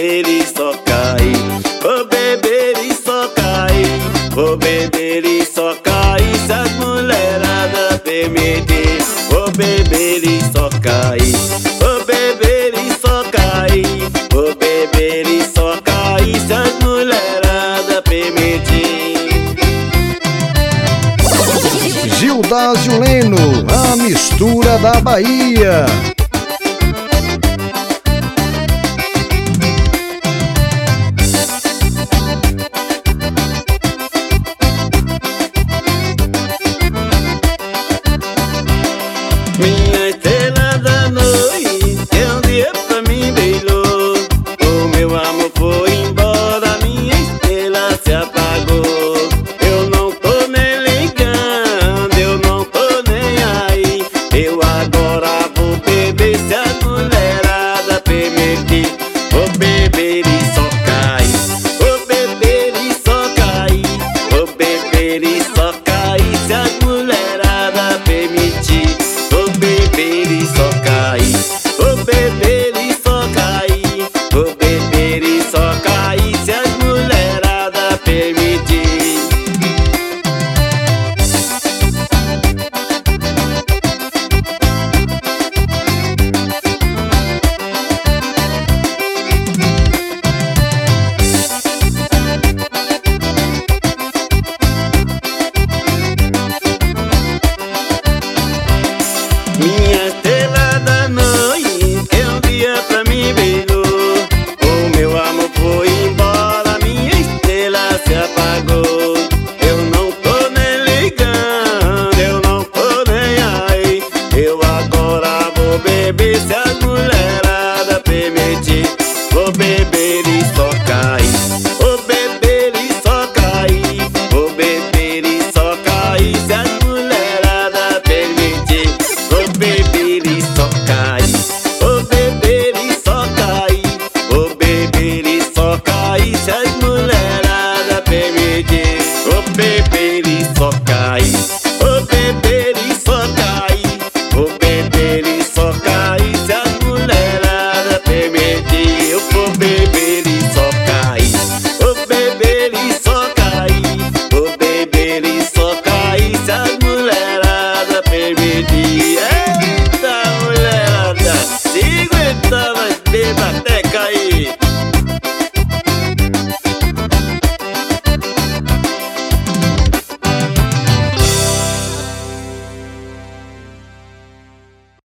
beber e só cair. Vou beber e só cair. Vou beber e só cair. Se as mulheradas permitir. Vou beber e só cair. Vou beber e só cair. Vou beber e só cair. Se as mulheradas permitir. Gildásio Leno, a mistura da Bahia.